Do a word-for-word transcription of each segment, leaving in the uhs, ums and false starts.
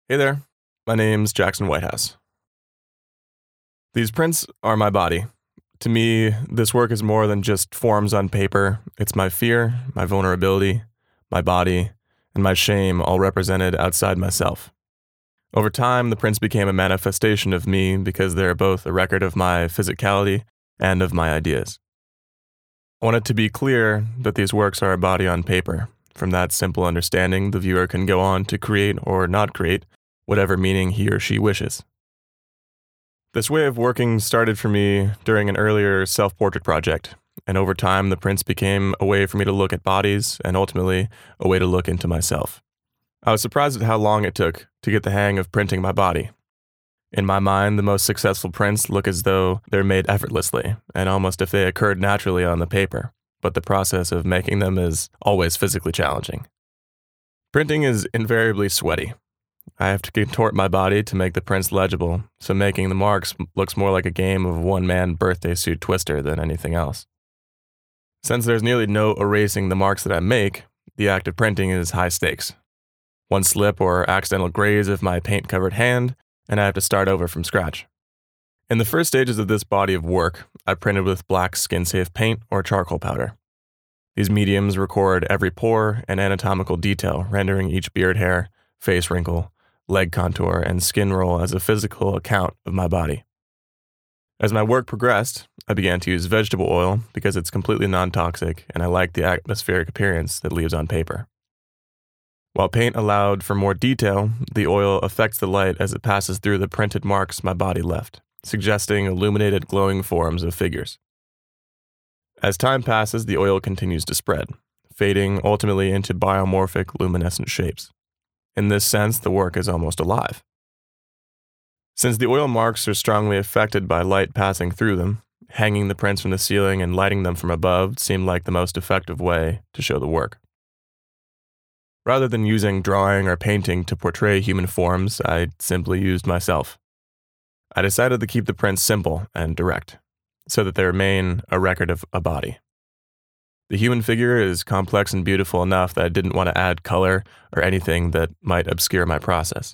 Hey there, my name's Jackson Whitehouse. These prints are my body. To me, this work is more than just forms on paper. It's my fear, my vulnerability, my body, and my shame all represented outside myself. Over time, the prints became a manifestation of me because they're both a record of my physicality and of my ideas. I want it to be clear that these works are a body on paper. From that simple understanding, the viewer can go on to create or not create whatever meaning he or she wishes. This way of working started for me during an earlier self-portrait project, and over time the prints became a way for me to look at bodies and ultimately a way to look into myself. I was surprised at how long it took to get the hang of printing my body. In my mind, the most successful prints look as though they're made effortlessly, and almost if they occurred naturally on the paper, but the process of making them is always physically challenging. Printing is invariably sweaty. I have to contort my body to make the prints legible, so making the marks looks more like a game of one-man birthday suit twister than anything else. Since there's nearly no erasing the marks that I make, the act of printing is high stakes. One slip or accidental graze of my paint-covered hand, and I have to start over from scratch. In the first stages of this body of work, I printed with black skin-safe paint or charcoal powder. These mediums record every pore and anatomical detail, rendering each beard hair, face wrinkle, leg contour, and skin roll as a physical account of my body. As my work progressed, I began to use vegetable oil because it's completely non-toxic and I like the atmospheric appearance that leaves on paper. While paint allowed for more detail, the oil affects the light as it passes through the printed marks my body left, suggesting illuminated glowing forms of figures. As time passes, the oil continues to spread, fading ultimately into biomorphic luminescent shapes. In this sense, the work is almost alive. Since the oil marks are strongly affected by light passing through them, hanging the prints from the ceiling and lighting them from above seemed like the most effective way to show the work. Rather than using drawing or painting to portray human forms, I simply used myself. I decided to keep the prints simple and direct, so that they remain a record of a body. The human figure is complex and beautiful enough that I didn't want to add color or anything that might obscure my process.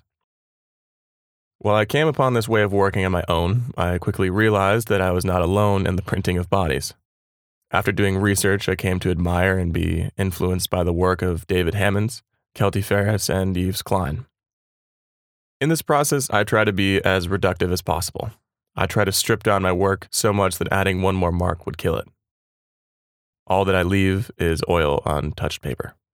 While I came upon this way of working on my own, I quickly realized that I was not alone in the printing of bodies. After doing research, I came to admire and be influenced by the work of David Hammons, Kelty Ferris, and Yves Klein. In this process, I try to be as reductive as possible. I try to strip down my work so much that adding one more mark would kill it. All that I leave is oil on touched paper.